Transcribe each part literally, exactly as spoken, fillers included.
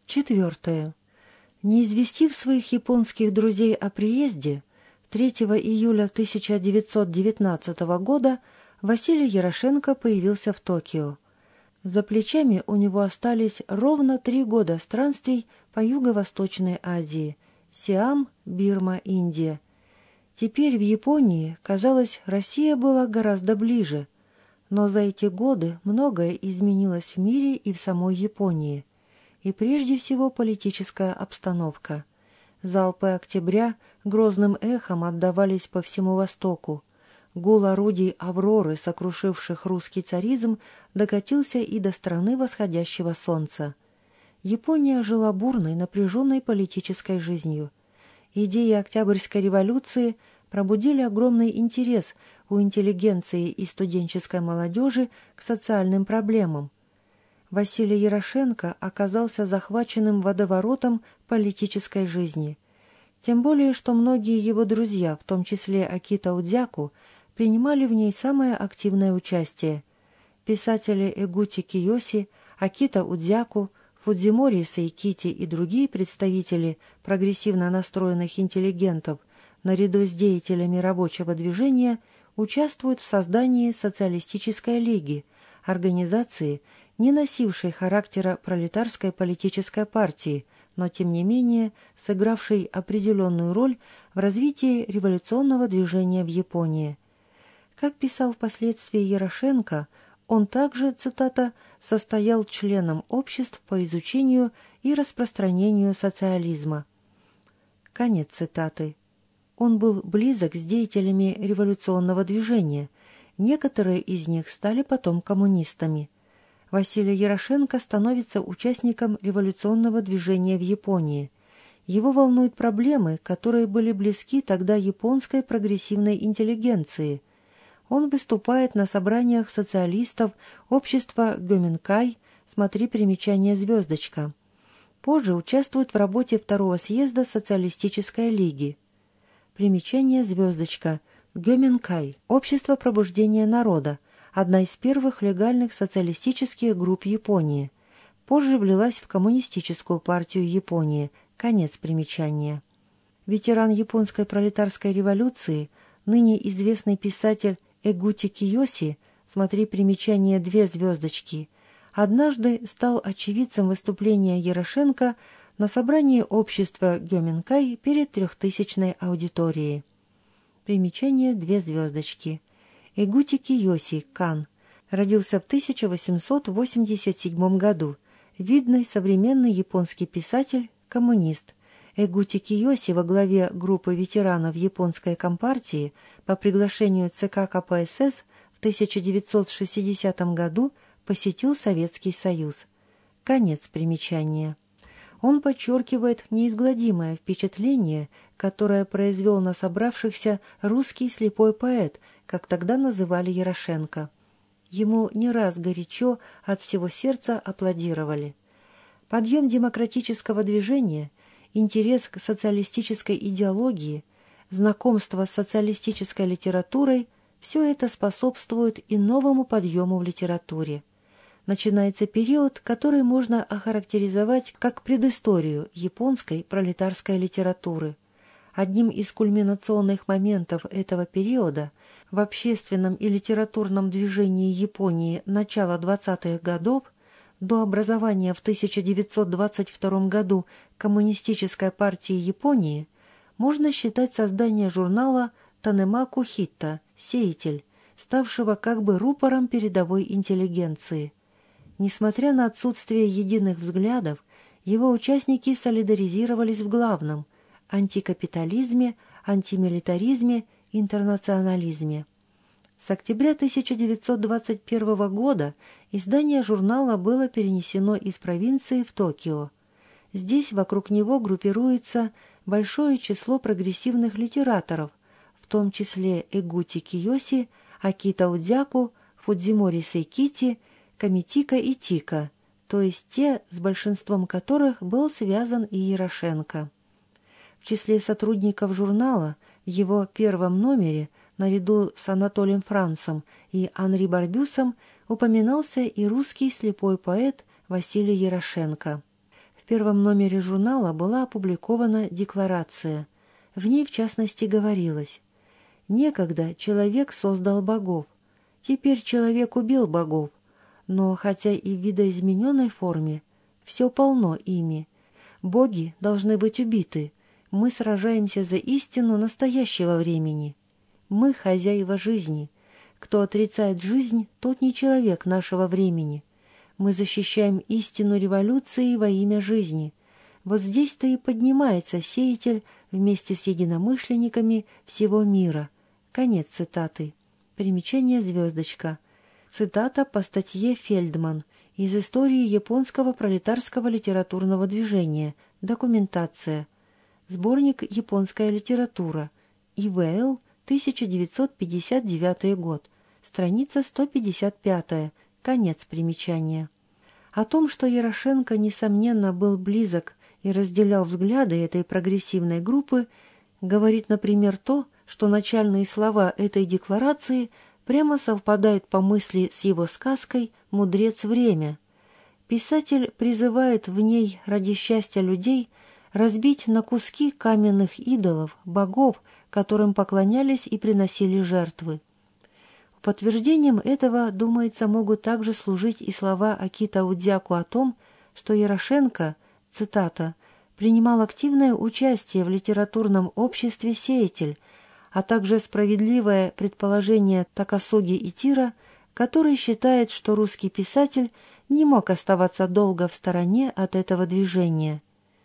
Четвертое. Не известив своих японских друзей о приезде, третьего июля тысяча девятьсот девятнадцатого года Василий Ярошенко появился в Токио. За плечами у него остались ровно три года странствий по Юго-Восточной Азии – Сиам, Бирма, Индия. Теперь в Японии, казалось, Россия была гораздо ближе, но за эти годы многое изменилось в мире и в самой Японии. И прежде всего политическая обстановка. Залпы октября грозным эхом отдавались по всему Востоку. Гул орудий «Авроры», сокрушивших русский царизм, докатился и до страны восходящего солнца. Япония жила бурной, напряженной политической жизнью. Идеи Октябрьской революции пробудили огромный интерес у интеллигенции и студенческой молодежи к социальным проблемам. Василий Ярошенко оказался захваченным водоворотом политической жизни. Тем более, что многие его друзья, в том числе Акита Удзяку, принимали в ней самое активное участие. Писатели Эгути Кийоси, Акита Удзяку, Фудзимори Сайкити и другие представители прогрессивно настроенных интеллигентов, наряду с деятелями рабочего движения, участвуют в создании социалистической лиги, организации, не носившей характера пролетарской политической партии, но тем не менее сыгравшей определенную роль в развитии революционного движения в Японии. Как писал впоследствии Ярошенко, он также, цитата, «состоял членом обществ по изучению и распространению социализма». Конец цитаты. Он был близок с деятелями революционного движения. Некоторые из них стали потом коммунистами. Василий Ярошенко становится участником революционного движения в Японии. Его волнуют проблемы, которые были близки тогда японской прогрессивной интеллигенции. Он выступает на собраниях социалистов общества Гёминкай, смотри примечание «Звездочка». Позже участвует в работе второго съезда Социалистической лиги. Примечание «Звездочка». Гёминкай – Общество пробуждения народа, одна из первых легальных социалистических групп Японии. Позже влилась в Коммунистическую партию Японии. Конец примечания. Ветеран японской пролетарской революции, ныне известный писатель Эгути Кийоси, смотри примечание «Две звездочки», однажды стал очевидцем выступления Ярошенко на собрании общества Гёминкай перед трехтысячной аудиторией. Примечание «Две звездочки». Эгути Кийоси, Кан, родился в тысяча восемьсот восемьдесят седьмом году, видный современный японский писатель, коммунист. Эгути Кийоси во главе группы ветеранов японской компартии по приглашению ЦК КПСС в тысяча девятьсот шестидесятом году посетил Советский Союз. Конец примечания. Он подчеркивает неизгладимое впечатление, которое произвел на собравшихся русский слепой поэт, как тогда называли Ярошенко. Ему не раз горячо от всего сердца аплодировали. Подъем демократического движения, интерес к социалистической идеологии, знакомство с социалистической литературой – все это способствует и новому подъему в литературе. Начинается период, который можно охарактеризовать как предысторию японской пролетарской литературы. Одним из кульминационных моментов этого периода в общественном и литературном движении Японии начала двадцатых годов до образования в тысяча девятьсот двадцать втором году Коммунистической партии Японии можно считать создание журнала «Танемаку Хитта» «Сеятель», ставшего как бы рупором передовой интеллигенции. Несмотря на отсутствие единых взглядов, его участники солидаризировались в главном – антикапитализме, антимилитаризме, интернационализме. С октября тысяча девятьсот двадцать первого года издание журнала было перенесено из провинции в Токио. Здесь вокруг него группируется большое число прогрессивных литераторов, в том числе Эгути Кийоси, Акита Удзяку, Фудзимори Сайкити, Камитика и Тика, то есть те, с большинством которых был связан и Ярошенко. В числе сотрудников журнала в его первом номере наряду с Анатолием Францем и Анри Барбюсом упоминался и русский слепой поэт Василий Ярошенко. В первом номере журнала была опубликована декларация. В ней, в частности, говорилось: «Некогда человек создал богов. Теперь человек убил богов. Но, хотя и в видоизмененной форме, все полно ими. Боги должны быть убиты. Мы сражаемся за истину настоящего времени. Мы хозяева жизни. Кто отрицает жизнь, тот не человек нашего времени. Мы защищаем истину революции во имя жизни. Вот здесь-то и поднимается сеятель вместе с единомышленниками всего мира». Конец цитаты. Примечание звездочка. Цитата по статье Фельдман из «Истории японского пролетарского литературного движения. Документация». Сборник «Японская литература». ИВЛ, тысяча девятьсот пятьдесят девятый год. Страница сто пятьдесят пятая. Конец примечания. О том, что Ярошенко, несомненно, был близок и разделял взгляды этой прогрессивной группы, говорит, например, то, что начальные слова этой декларации прямо совпадают по мысли с его сказкой «Мудрец время». Писатель призывает в ней ради счастья людей разбить на куски каменных идолов, богов, которым поклонялись и приносили жертвы. Подтверждением этого, думается, могут также служить и слова Акита Удзяку о том, что Ярошенко, цитата, «принимал активное участие в литературном обществе «Сеятель», а также справедливое предположение Такасуги Итира, который считает, что русский писатель не мог оставаться долго в стороне от этого движения».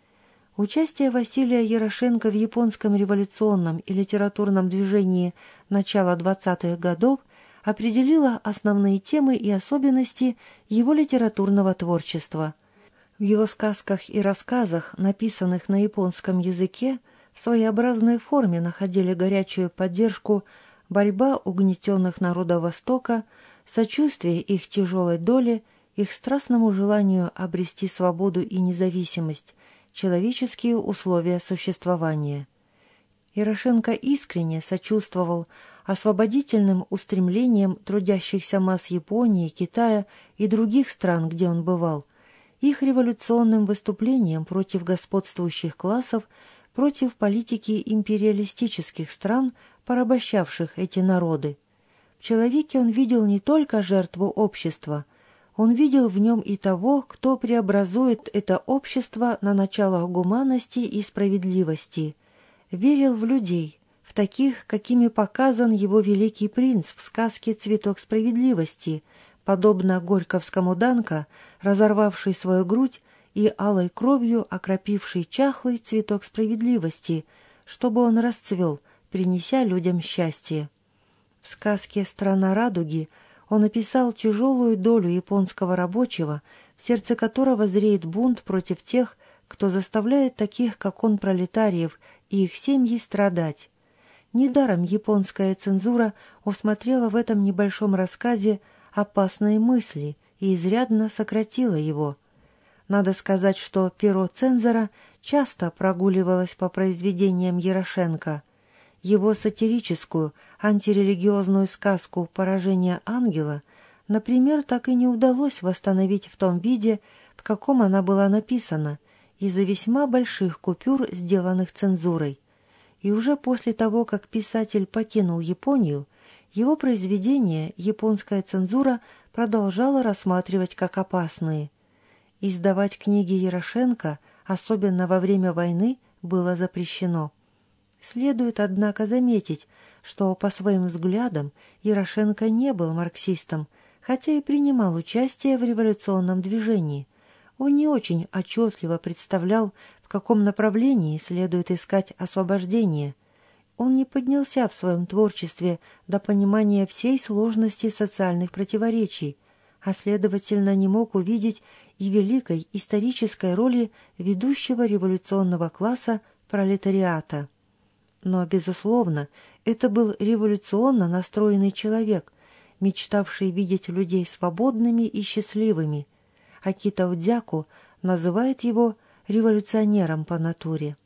Участие Василия Ярошенко в японском революционном и литературном движении начала двадцатых годов определило основные темы и особенности его литературного творчества. В его сказках и рассказах, написанных на японском языке, в своеобразной форме находили горячую поддержку борьба угнетенных народов Востока, сочувствие их тяжелой доле, их страстному желанию обрести свободу и независимость, человеческие условия существования. Ярошенко искренне сочувствовал освободительным устремлениям трудящихся масс Японии, Китая и других стран, где он бывал, их революционным выступлениям против господствующих классов, против политики империалистических стран, порабощавших эти народы. В человеке он видел не только жертву общества, он видел в нем и того, кто преобразует это общество на началах гуманности и справедливости, верил в людей, в таких, какими показан его великий принц в сказке «Цветок справедливости», подобно горьковскому Данко, разорвавший свою грудь и алой кровью окропивший чахлый цветок справедливости, чтобы он расцвел, принеся людям счастье. В сказке «Страна радуги» он описал тяжелую долю японского рабочего, в сердце которого зреет бунт против тех, кто заставляет таких, как он, пролетариев и их семьи страдать. Недаром японская цензура усмотрела в этом небольшом рассказе опасные мысли и изрядно сократила его. Надо сказать, что перо цензора часто прогуливалось по произведениям Ярошенко. Его сатирическую, антирелигиозную сказку «Поражение ангела», например, так и не удалось восстановить в том виде, в каком она была написана, из-за весьма больших купюр, сделанных цензурой. И уже после того, как писатель покинул Японию, его произведения японская цензура продолжала рассматривать как опасные. Издавать книги Ярошенко, особенно во время войны, было запрещено. Следует, однако, заметить, что по своим взглядам Ярошенко не был марксистом, хотя и принимал участие в революционном движении. Он не очень отчетливо представлял, в каком направлении следует искать освобождение. Он не поднялся в своем творчестве до понимания всей сложности социальных противоречий, а, следовательно, не мог увидеть и великой исторической роли ведущего революционного класса пролетариата. Но, безусловно, это был революционно настроенный человек, мечтавший видеть людей свободными и счастливыми. Акита Удзяку называет его революционером по натуре.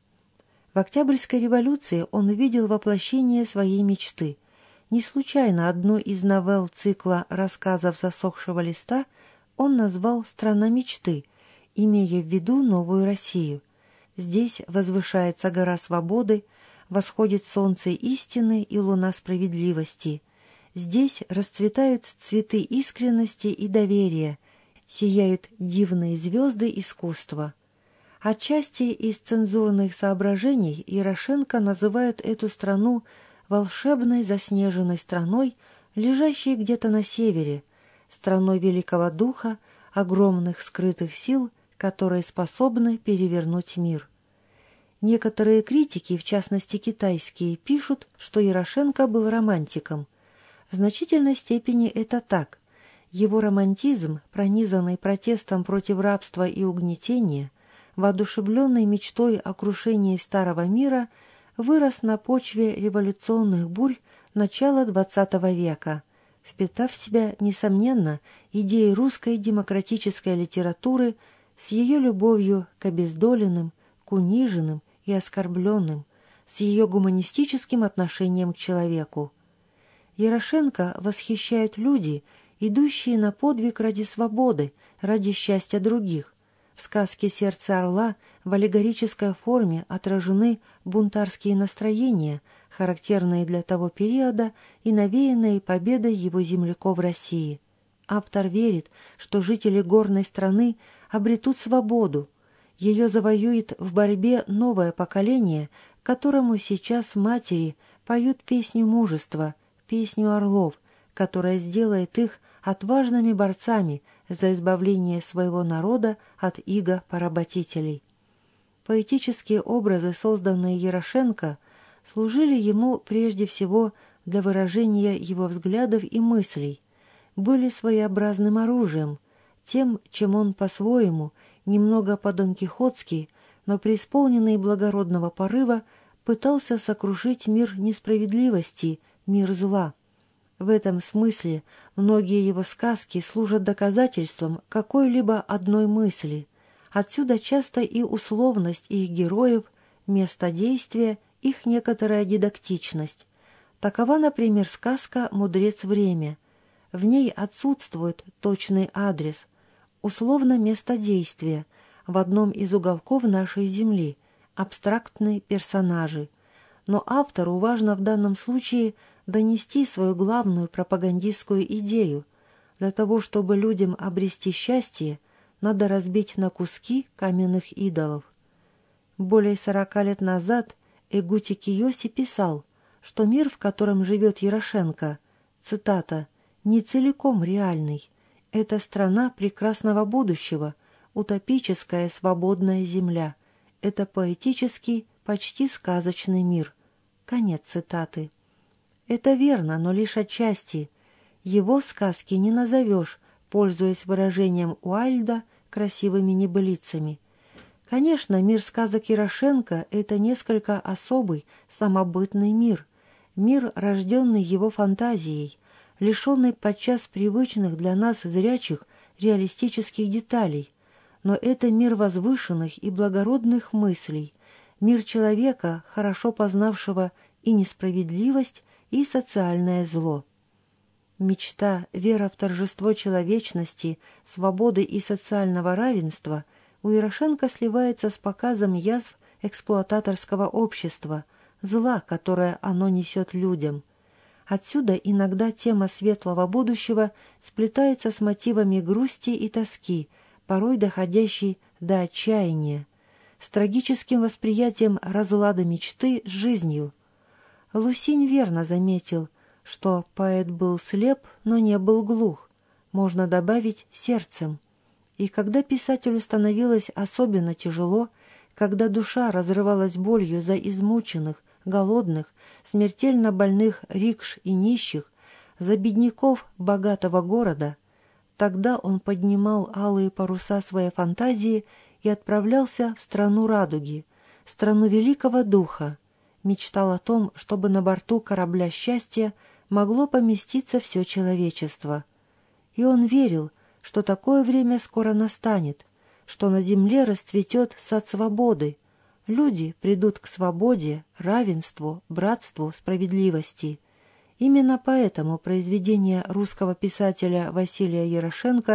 В Октябрьской революции он увидел воплощение своей мечты. Не случайно одну из новелл цикла рассказов «Засохшего листа» он назвал «Страна мечты», имея в виду новую Россию. Здесь возвышается гора свободы, восходит солнце истины и луна справедливости. Здесь расцветают цветы искренности и доверия, сияют дивные звезды искусства. Отчасти из цензурных соображений Ярошенко называет эту страну волшебной заснеженной страной, лежащей где-то на севере, страной великого духа, огромных скрытых сил, которые способны перевернуть мир. Некоторые критики, в частности китайские, пишут, что Ярошенко был романтиком. В значительной степени это так. Его романтизм, пронизанный протестом против рабства и угнетения, воодушевленный мечтой о крушении старого мира, вырос на почве революционных бурь начала двадцатого века, впитав в себя, несомненно, идеи русской демократической литературы с ее любовью к обездоленным, к униженным и оскорбленным, с ее гуманистическим отношением к человеку. Ярошенко восхищают люди, идущие на подвиг ради свободы, ради счастья других. В сказке «Сердце орла» в аллегорической форме отражены бунтарские настроения, характерные для того периода и навеянные победой его земляков в России. Автор верит, что жители горной страны обретут свободу. Ее завоюет в борьбе новое поколение, которому сейчас матери поют песню мужества, песню орлов, которая сделает их отважными борцами за избавление своего народа от иго поработителей. Поэтические образы, созданные Ярошенко, служили ему прежде всего для выражения его взглядов и мыслей, были своеобразным оружием, тем, чем он по-своему, немного по-донкихотски, но преисполненный благородного порыва, пытался сокрушить мир несправедливости, мир зла. В этом смысле многие его сказки служат доказательством какой-либо одной мысли. Отсюда часто и условность их героев, место действия, их некоторая дидактичность. Такова, например, сказка «Мудрец время». В ней отсутствует точный адрес, условно место действия, в одном из уголков нашей земли, абстрактные персонажи. Но автору важно в данном случае донести свою главную пропагандистскую идею. Для того, чтобы людям обрести счастье, надо разбить на куски каменных идолов. Более сорока лет назад Эгути Кийоси писал, что мир, в котором живет Ярошенко, цитата, «не целиком реальный. Это страна прекрасного будущего, утопическая свободная земля. Это поэтический, почти сказочный мир». Конец цитаты. Это верно, но лишь отчасти. Его сказки не назовешь, пользуясь выражением Уайльда, красивыми небылицами. Конечно, мир сказок Ярошенко – это несколько особый, самобытный мир, мир, рожденный его фантазией, лишенный подчас привычных для нас зрячих реалистических деталей. Но это мир возвышенных и благородных мыслей, мир человека, хорошо познавшего и несправедливость, и социальное зло. Мечта, вера в торжество человечности, свободы и социального равенства у Ярошенко сливается с показом язв эксплуататорского общества, зла, которое оно несет людям. Отсюда иногда тема светлого будущего сплетается с мотивами грусти и тоски, порой доходящей до отчаяния, с трагическим восприятием разлада мечты с жизнью. Лусинь верно заметил, что поэт был слеп, но не был глух, можно добавить сердцем. И когда писателю становилось особенно тяжело, когда душа разрывалась болью за измученных, голодных, смертельно больных рикш и нищих, за бедняков богатого города, тогда он поднимал алые паруса своей фантазии и отправлялся в страну радуги, страну великого духа, мечтал о том, чтобы на борту корабля счастья могло поместиться все человечество. И он верил, что такое время скоро настанет, что на земле расцветет сад свободы, люди придут к свободе, равенству, братству, справедливости. Именно поэтому произведения русского писателя Василия Ярошенко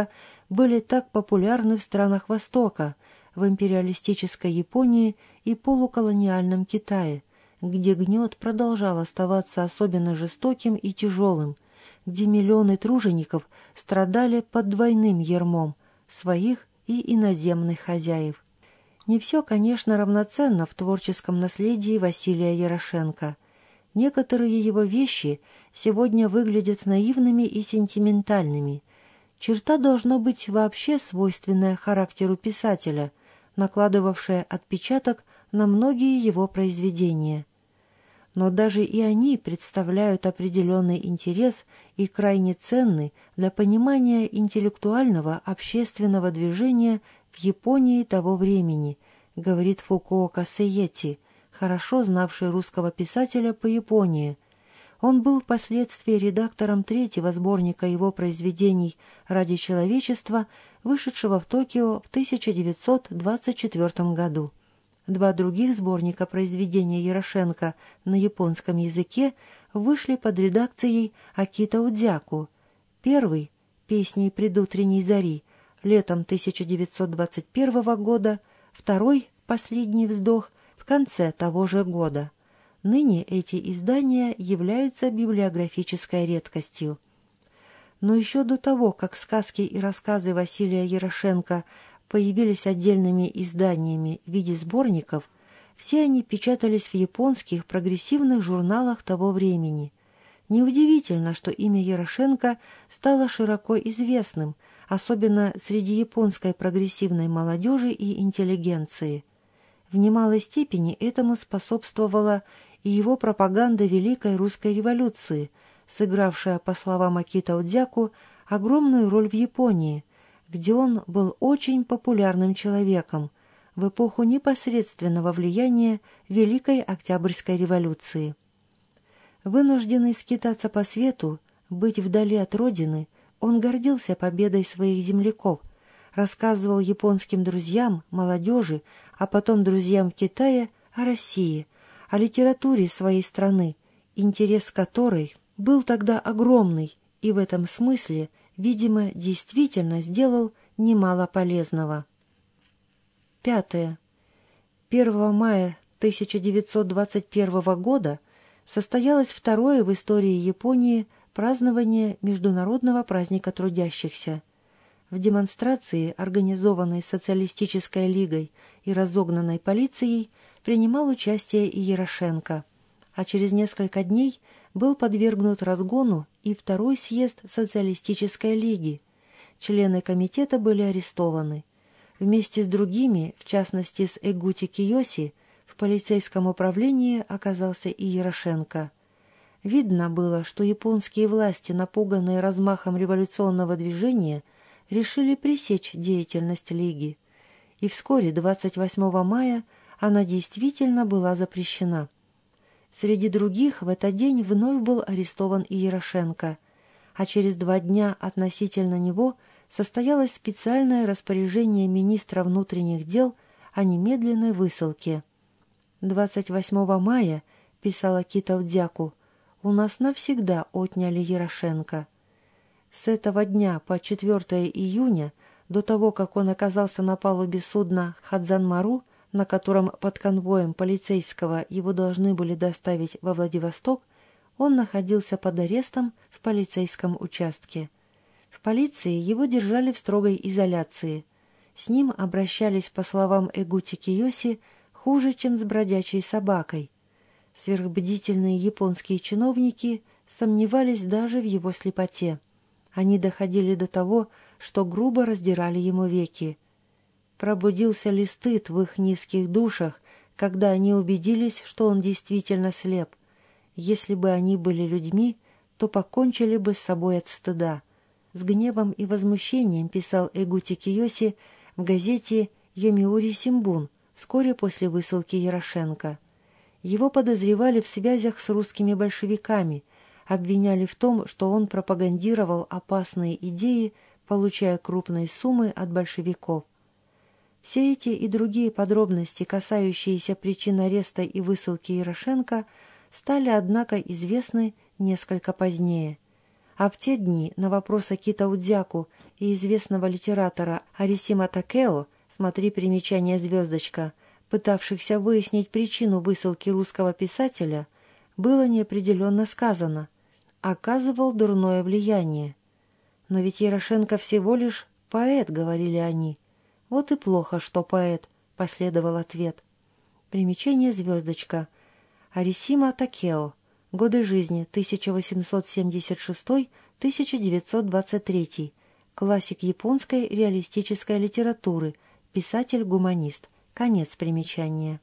были так популярны в странах Востока, в империалистической Японии и полуколониальном Китае, где гнет продолжал оставаться особенно жестоким и тяжелым, где миллионы тружеников страдали под двойным ярмом своих и иноземных хозяев. Не все, конечно, равноценно в творческом наследии Василия Ярошенко. Некоторые его вещи сегодня выглядят наивными и сентиментальными. Черта должно быть вообще свойственная характеру писателя, накладывавшая отпечаток на многие его произведения. Но даже и они представляют определенный интерес и крайне ценны для понимания интеллектуального общественного движения в Японии того времени, говорит Фукуока Сэйэти, хорошо знавший русского писателя по Японии. Он был впоследствии редактором третьего сборника его произведений «Ради человечества», вышедшего в Токио в тысяча девятьсот двадцать четвёртом году. Два других сборника произведений Ярошенко на японском языке вышли под редакцией Акито Удзяку. Первый «Песни предутренней зари» летом тысяча девятьсот двадцать первого года, второй «Последний вздох» в конце того же года. Ныне эти издания являются библиографической редкостью. Но еще до того, как сказки и рассказы Василия Ярошенко появились отдельными изданиями в виде сборников, все они печатались в японских прогрессивных журналах того времени. Неудивительно, что имя Ярошенко стало широко известным, особенно среди японской прогрессивной молодежи и интеллигенции. В немалой степени этому способствовала и его пропаганда Великой Русской революции, сыгравшая, по словам Акито Удзяку, огромную роль в Японии, где он был очень популярным человеком в эпоху непосредственного влияния Великой Октябрьской революции. Вынужденный скитаться по свету, быть вдали от родины, он гордился победой своих земляков, рассказывал японским друзьям, молодежи, а потом друзьям в Китае о России, о литературе своей страны, интерес которой был тогда огромный и в этом смысле, видимо, действительно сделал немало полезного. Пятое. первого мая тысяча девятьсот двадцать первого года состоялось второе в истории Японии празднование Международного праздника трудящихся. В демонстрации, организованной Социалистической лигой и разогнанной полицией, принимал участие и Ярошенко, а через несколько дней был подвергнут разгону и второй съезд Социалистической лиги. Члены комитета были арестованы. Вместе с другими, в частности с Эгути Кийоси, в полицейском управлении оказался и Ярошенко. Видно было, что японские власти, напуганные размахом революционного движения, решили пресечь деятельность лиги. И вскоре, двадцать восьмого мая, она действительно была запрещена. Среди других в этот день вновь был арестован и Ярошенко, а через два дня относительно него состоялось специальное распоряжение министра внутренних дел о немедленной высылке. двадцать восьмого мая, писала Акито Удзяку, у нас навсегда отняли Ярошенко. С этого дня по четвёртого июня, до того, как он оказался на палубе судна «Хадзанмару», на котором под конвоем полицейского его должны были доставить во Владивосток, он находился под арестом в полицейском участке. В полиции его держали в строгой изоляции. С ним обращались, по словам Эгути Кийоси, хуже, чем с бродячей собакой. Сверхбдительные японские чиновники сомневались даже в его слепоте. Они доходили до того, что грубо раздирали ему веки. Пробудился ли стыд в их низких душах, когда они убедились, что он действительно слеп? Если бы они были людьми, то покончили бы с собой от стыда. С гневом и возмущением писал Эгути Кийоси в газете «Йомиури Симбун» вскоре после высылки Ярошенко. Его подозревали в связях с русскими большевиками, обвиняли в том, что он пропагандировал опасные идеи, получая крупные суммы от большевиков. Все эти и другие подробности, касающиеся причин ареста и высылки Ярошенко, стали, однако, известны несколько позднее. А в те дни на вопрос Акита Удзяку и известного литератора Арисима Такео, смотри примечание «Звездочка», пытавшихся выяснить причину высылки русского писателя, было неопределенно сказано: «Оказывал дурное влияние». «Но ведь Ярошенко всего лишь поэт», — говорили они. «Вот и плохо, что поэт», — последовал ответ. Примечание «Звездочка». Арисима Такео. Годы жизни тысяча восемьсот семьдесят шестой — тысяча девятьсот двадцать третий. Классик японской реалистической литературы, писатель-гуманист. Конец примечания.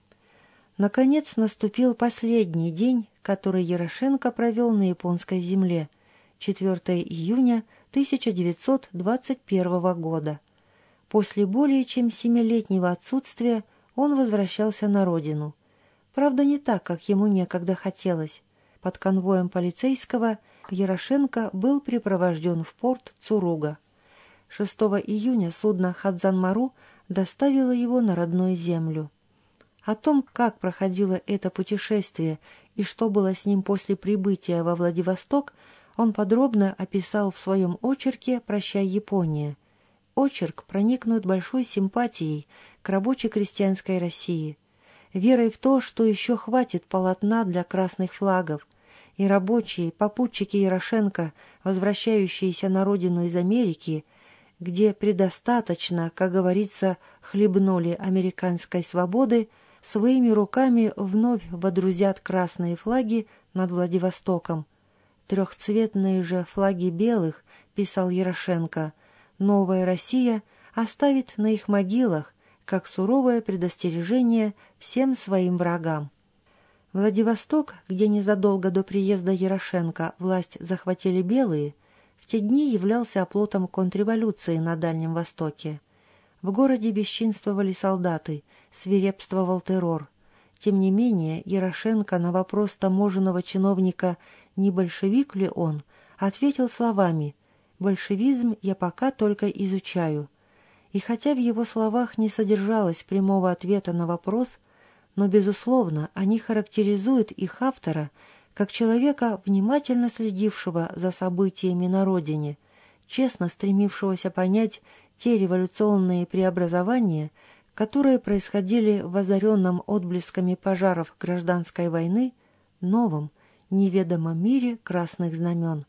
Наконец наступил последний день, который Ярошенко провел на японской земле, четвёртого июня тысяча девятьсот двадцать первого года. После более чем семилетнего отсутствия он возвращался на родину. Правда, не так, как ему некогда хотелось. Под конвоем полицейского Ярошенко был припровожден в порт Цуруга. шестого июня судно «Хадзан-Мару» доставило его на родную землю. О том, как проходило это путешествие и что было с ним после прибытия во Владивосток, он подробно описал в своем очерке «Прощай, Япония». Очерк проникнут большой симпатией к рабоче-крестьянской России, верой в то, что еще хватит полотна для красных флагов, и рабочие, попутчики Ярошенко, возвращающиеся на родину из Америки, где предостаточно, как говорится, хлебнули американской свободы, своими руками вновь водрузят красные флаги над Владивостоком. «Трехцветные же флаги белых», — писал Ярошенко, — «новая Россия оставит на их могилах, как суровое предостережение всем своим врагам». Владивосток, где незадолго до приезда Ярошенко власть захватили белые, в те дни являлся оплотом контрреволюции на Дальнем Востоке. В городе бесчинствовали солдаты, свирепствовал террор. Тем не менее, Ярошенко на вопрос таможенного чиновника, не большевик ли он, ответил словами: «Большевизм я пока только изучаю». И хотя в его словах не содержалось прямого ответа на вопрос, но, безусловно, они характеризуют их автора как человека, внимательно следившего за событиями на родине, честно стремившегося понять те революционные преобразования, которые происходили в озаренном отблесками пожаров гражданской войны, новом, неведомом мире красных знамен.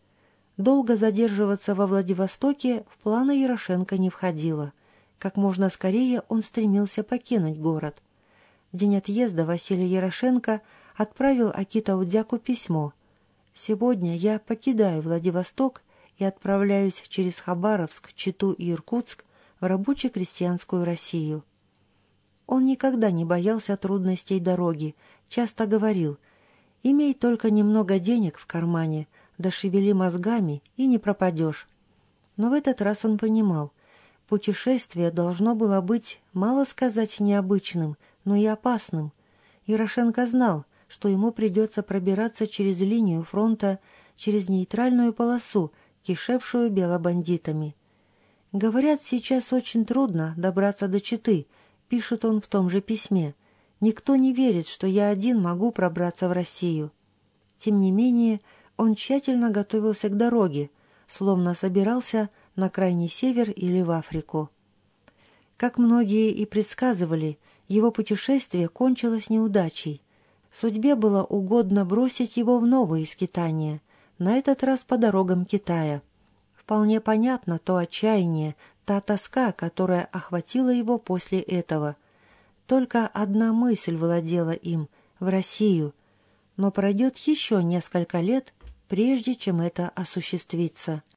Долго задерживаться во Владивостоке в планы Ярошенко не входило. Как можно скорее он стремился покинуть город. В день отъезда Василий Ярошенко отправил Акита Удзяку письмо: «Сегодня я покидаю Владивосток и отправляюсь через Хабаровск, Читу и Иркутск в рабоче-крестьянскую Россию». Он никогда не боялся трудностей дороги, часто говорил: «Имей только немного денег в кармане, да шевели мозгами, и не пропадешь». Но в этот раз он понимал, путешествие должно было быть, мало сказать, необычным, но и опасным. Ярошенко знал, что ему придется пробираться через линию фронта, через нейтральную полосу, кишевшую белобандитами. «Говорят, сейчас очень трудно добраться до Читы», — пишет он в том же письме. «Никто не верит, что я один могу пробраться в Россию». Тем не менее, он тщательно готовился к дороге, словно собирался на крайний север или в Африку. Как многие и предсказывали, его путешествие кончилось неудачей. Судьбе было угодно бросить его в новые скитания, на этот раз по дорогам Китая. Вполне понятно то отчаяние, та тоска, которая охватила его после этого. Только одна мысль владела им — в Россию. Но пройдет еще несколько лет, прежде чем это осуществится.